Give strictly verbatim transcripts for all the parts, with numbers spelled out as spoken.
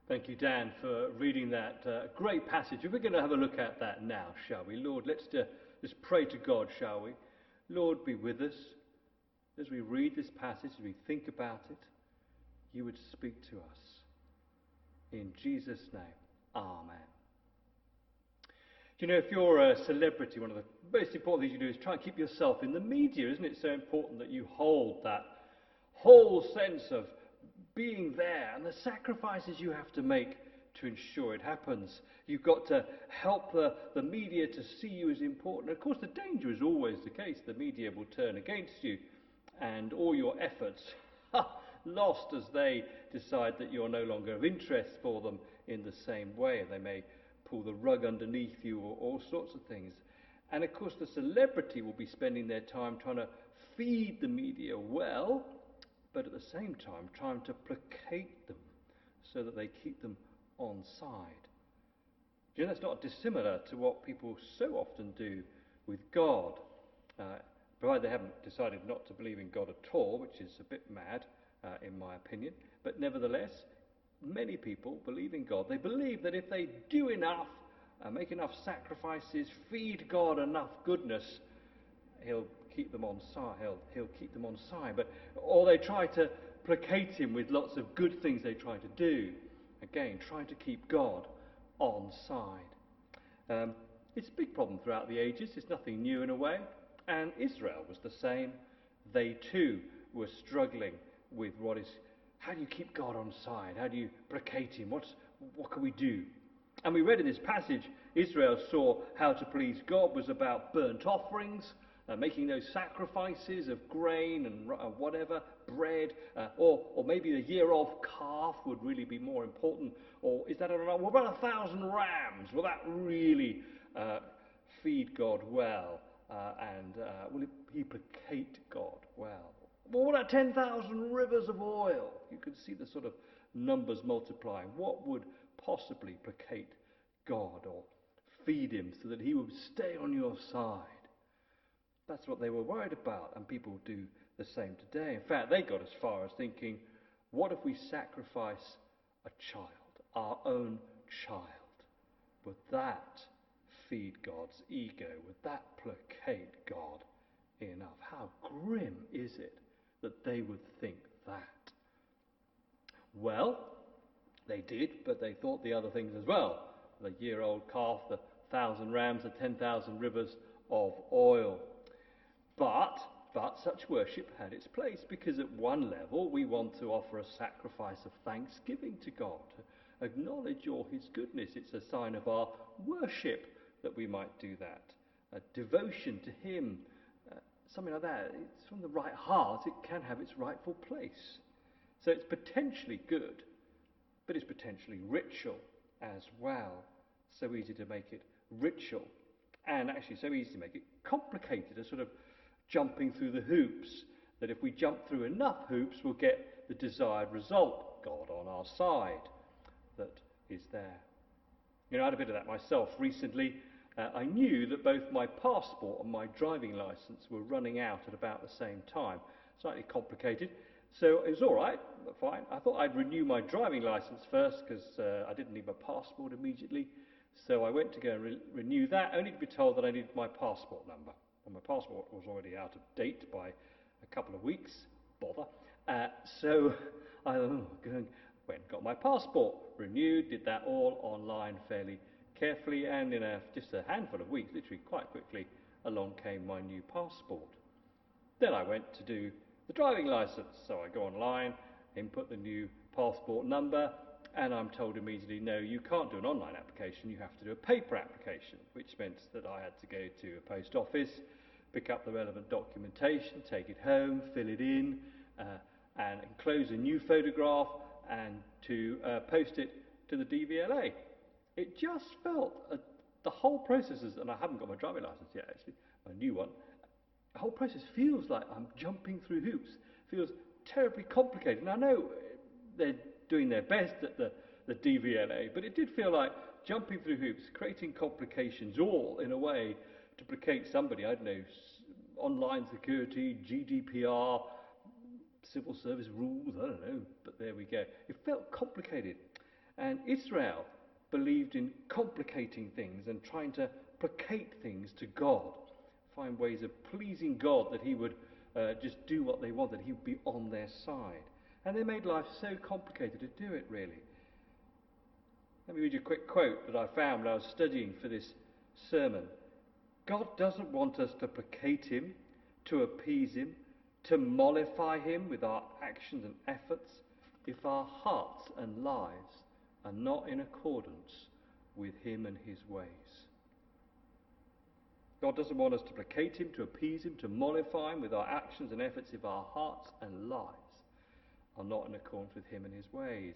Thank you, Dan, for reading that uh, great passage. We're going to have a look at that now, shall we? Lord, let's uh, just pray to God, shall we? Lord, be with us as we read this passage, as we think about it. You would speak to us. In Jesus' name, amen. Do you know, if you're a celebrity, one of the most important things you do is try and keep yourself in the media. Isn't it so important that you hold that whole sense of being there and the sacrifices you have to make to ensure it happens? You've got to help the, the media to see you as important. Of course, the danger is always the case. The media will turn against you and all your efforts are lost as they decide that you're no longer of interest for them in the same way. They may pull the rug underneath you or all sorts of things. And of course, the celebrity will be spending their time trying to feed the media well, but at the same time trying to placate them so that they keep them on side. You know, that's not dissimilar to what people so often do with God, uh, provided they haven't decided not to believe in God at all, which is a bit mad, uh, in my opinion. But nevertheless, many people believe in God. They believe that if they do enough, uh, make enough sacrifices, feed God enough goodness, He'll keep them on side. He'll, he'll keep them on side. But or they try to placate Him with lots of good things they try to do. Again, trying to keep God on side. Um, it's a big problem throughout the ages. It's nothing new in a way. And Israel was the same. They too were struggling with what is, how do you keep God on side? How do you placate Him? What's, what can we do? And we read in this passage, Israel saw how to please God was about burnt offerings, Uh, making those sacrifices of grain and uh, whatever, bread, uh, or, or maybe a year-old calf would really be more important. Or is that, a, what about a thousand rams? Will that really uh, feed God well? Uh, and uh, will it, he placate God well? Well, what about ten thousand rivers of oil? You can see the sort of numbers multiplying. What would possibly placate God or feed Him so that He would stay on your side? That's what they were worried about, and people do the same today. In fact, they got as far as thinking, what if we sacrifice a child, our own child? Would that feed God's ego? Would that placate God enough? How grim is it that they would think that? Well, they did, but they thought the other things as well. The year-old calf, the thousand rams, the ten thousand rivers of oil. But, but such worship had its place, because at one level we want to offer a sacrifice of thanksgiving to God, to acknowledge all His goodness. It's a sign of our worship that we might do that. A devotion to Him, uh, something like that. It's from the right heart, it can have its rightful place. So it's potentially good, but it's potentially ritual as well. So easy to make it ritual, and actually so easy to make it complicated, a sort of jumping through the hoops, that if we jump through enough hoops, we'll get the desired result, God on our side, that is there. You know, I had a bit of that myself recently. Uh, I knew that both my passport and my driving licence were running out at about the same time. Slightly complicated. So it was all right, fine. I thought I'd renew my driving licence first, because uh, I didn't need my passport immediately. So I went to go and re- renew that, only to be told that I needed my passport number. And my passport was already out of date by a couple of weeks. Bother. Uh, so I oh, went and got my passport renewed, did that all online fairly carefully, and in a, just a handful of weeks, literally quite quickly, along came my new passport. Then I went to do the driving licence. So I go online, input the new passport number, and I'm told immediately, no, you can't do an online application, you have to do a paper application, which meant that I had to go to a post office, pick up the relevant documentation, take it home, fill it in, uh, and enclose a new photograph, and to uh, post it to the D V L A. It just felt, uh, the whole process is, and I haven't got my driving licence yet actually, my new one, the whole process feels like I'm jumping through hoops, feels terribly complicated. And I know they're doing their best at the, the D V L A, but it did feel like jumping through hoops, creating complications, all in a way to placate somebody, I don't know, online security, G D P R, civil service rules, I don't know, but there we go. It felt complicated. And Israel believed in complicating things and trying to placate things to God, find ways of pleasing God that he would uh, just do what they wanted, he would be on their side. And they made life so complicated to do it, really. Let me read you a quick quote that I found when I was studying for this sermon. God doesn't want us to placate him, to appease him, to mollify him with our actions and efforts if our hearts and lives are not in accordance with him and his ways. God doesn't want us to placate him, to appease him, to mollify him with our actions and efforts if our hearts and lives are not in accordance with him and his ways.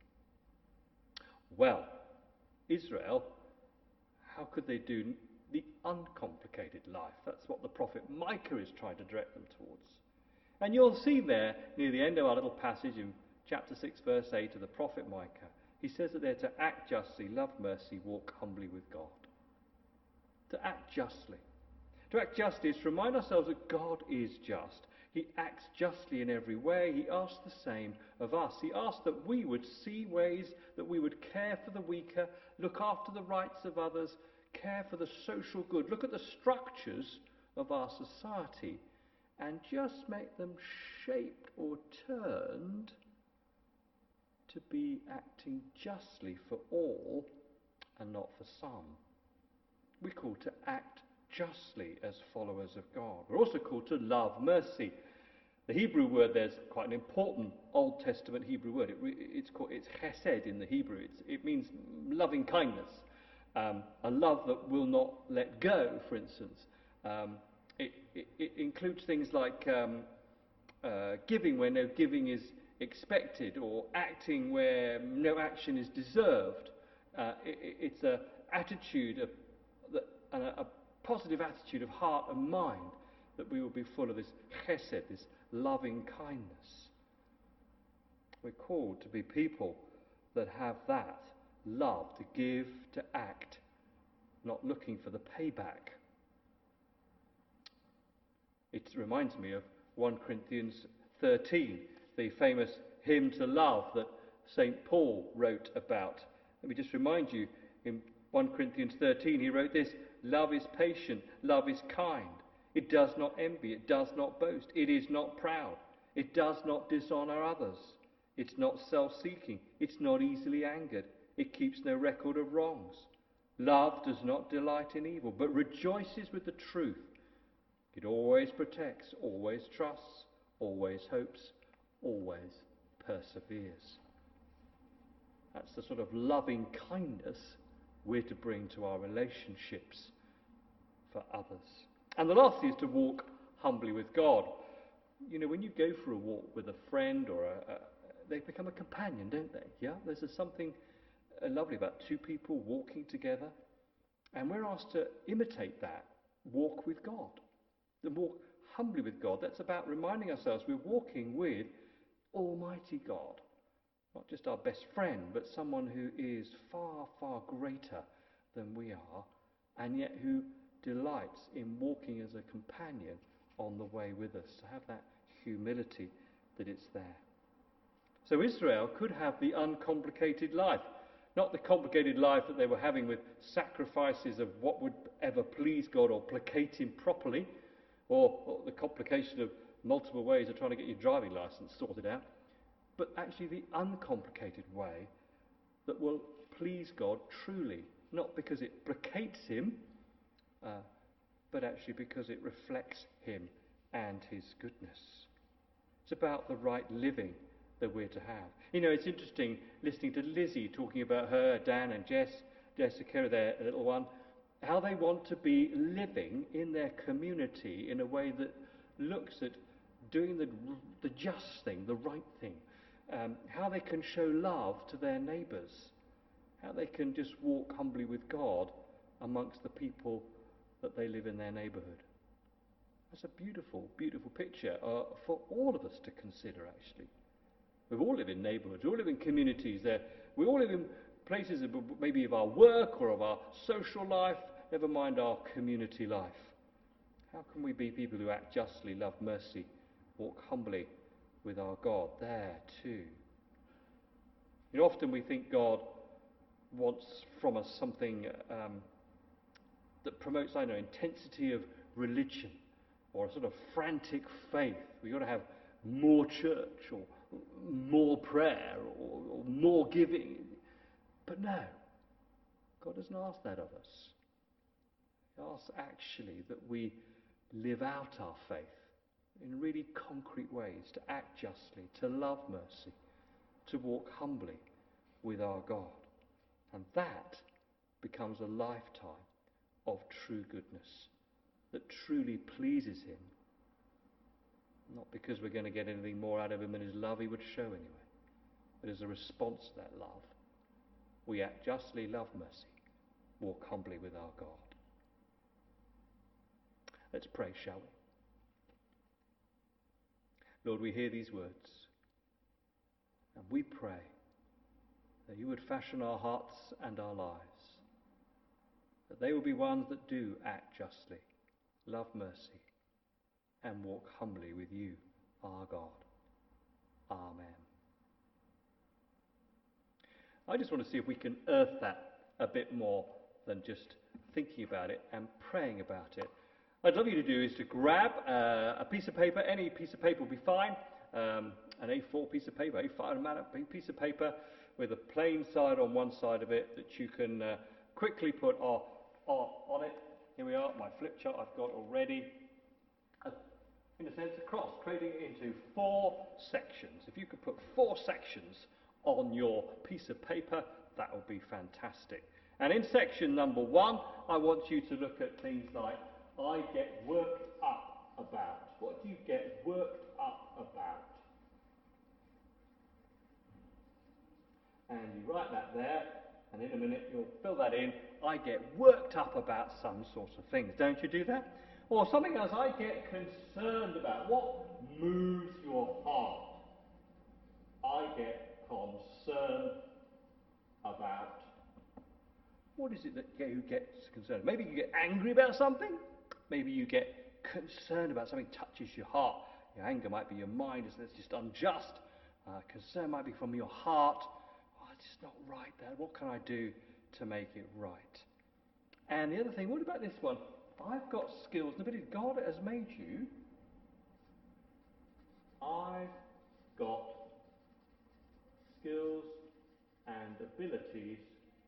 Well, Israel, how could they do the uncomplicated life? That's what the prophet Micah is trying to direct them towards. And you'll see there, near the end of our little passage in chapter six, verse eight of the prophet Micah, he says that they're to act justly, love mercy, walk humbly with God. To act justly. To act justly is to remind ourselves that God is just. He acts justly in every way. He asks the same of us. He asks that we would see ways that we would care for the weaker, look after the rights of others, care for the social good, look at the structures of our society and just make them shaped or turned to be acting justly for all and not for some. We're called to act justly as followers of God. We're also called to love mercy. The Hebrew word there's quite an important Old Testament Hebrew word. It, it's called it's chesed in the Hebrew. It's, it means loving kindness, um, a love that will not let go. For instance, um, it, it, it includes things like um, uh, giving where no giving is expected, or acting where no action is deserved. Uh, it, it's an attitude of and a, a positive attitude of heart and mind, that we will be full of this chesed, this loving kindness. We're called to be people that have that love, to give, to act, not looking for the payback. It reminds me of First Corinthians thirteen, the famous hymn to love that Saint Paul wrote about. Let me just remind you, in First Corinthians thirteen he wrote this: love is patient, love is kind. It does not envy, it does not boast, it is not proud, it does not dishonor others, it's not self-seeking, it's not easily angered, it keeps no record of wrongs. Love does not delight in evil, but rejoices with the truth. It always protects, always trusts, always hopes, always perseveres. That's the sort of loving kindness we're to bring to our relationships for others. And the last thing is to walk humbly with God. You know, when you go for a walk with a friend or a, a they become a companion, don't they? Yeah, there's a something uh, lovely about two people walking together, and we're asked to imitate that walk with God, to walk humbly with God. That's about reminding ourselves we're walking with Almighty God, not just our best friend, but someone who is far, far greater than we are, and yet who delights in walking as a companion on the way with us, to have that humility that it's there. So Israel could have the uncomplicated life, not the complicated life that they were having with sacrifices of what would ever please God or placate him properly, or, or the complication of multiple ways of trying to get your driving license sorted out, but actually the uncomplicated way that will please God truly, not because it placates him, uh, but actually because it reflects him and his goodness. It's about the right living that we're to have. You know, it's interesting listening to Lizzie talking about her, Dan and Jess, Jessica, their little one, how they want to be living in their community in a way that looks at doing the, the just thing, the right thing, um, how they can show love to their neighbours, how they can just walk humbly with God amongst the people that they live in their neighbourhood. That's a beautiful, beautiful picture uh, for all of us to consider, actually. We all live in neighbourhoods, we all live in communities there. We all live in places of, maybe of our work or of our social life, never mind our community life. How can we be people who act justly, love mercy, walk humbly with our God there too? You know, often we think God wants from us something um, that promotes, I don't know, intensity of religion or a sort of frantic faith. We've got to have more church or more prayer or, or more giving. But no, God doesn't ask that of us. He asks actually that we live out our faith in really concrete ways, to act justly, to love mercy, to walk humbly with our God. And that becomes a lifetime of true goodness that truly pleases him. Not because we're going to get anything more out of him than his love he would show anyway, but as a response to that love, we act justly, love mercy, walk humbly with our God. Let's pray, shall we? Lord, we hear these words, and we pray that you would fashion our hearts and our lives, that they will be ones that do act justly, love mercy, and walk humbly with you, our God. Amen. I just want to see if we can earth that a bit more than just thinking about it and praying about it. What I'd love you to do is to grab uh, a piece of paper. Any piece of paper will be fine. Um, an A four piece of paper, A five matter, piece of paper with a plain side on one side of it that you can uh, quickly put on, on, on it. Here we are, my flip chart I've got already. Uh, in a sense, a cross, creating it into four sections. If you could put four sections on your piece of paper, that would be fantastic. And in section number one, I want you to look at things like, I get worked up about. What do you get worked up about? And you write that there, and in a minute you'll fill that in. I get worked up about some sorts of things. Don't you do that? Or something else, I get concerned about. What moves your heart? I get concerned about. What is it that you get concerned? Maybe you get angry about something. Maybe you get concerned about something touches your heart. Your anger might be your mind, it's just unjust. Uh, concern might be from your heart. Oh, it's just not right there. What can I do to make it right? And the other thing, what about this one? I've got skills and abilities. God has made you. I've got skills and abilities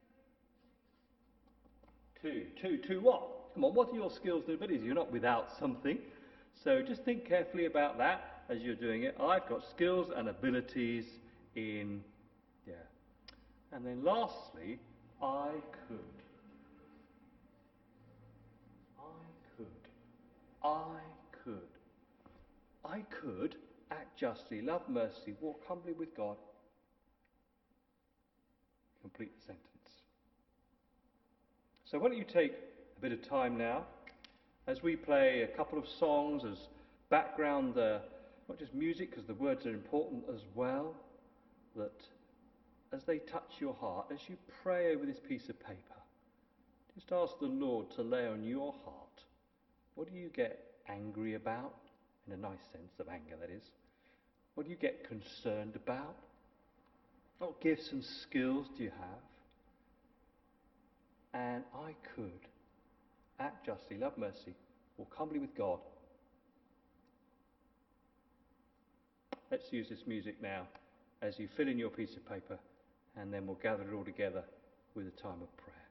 to. To, to what? Come on, what are your skills and abilities? You're not without something. So just think carefully about that as you're doing it. I've got skills and abilities in, yeah. And then lastly, I could. I could. I could. I could act justly, love mercy, walk humbly with God. Complete the sentence. So why don't you take a bit of time now as we play a couple of songs as background, uh, not just music, because the words are important as well, that as they touch your heart, as you pray over this piece of paper, just ask the Lord to lay on your heart, what do you get angry about? In a nice sense of anger, that is. What do you get concerned about? What gifts and skills do you have? And I could act justly, love mercy, walk humbly with God. Let's use this music now as you fill in your piece of paper, and then we'll gather it all together with a time of prayer.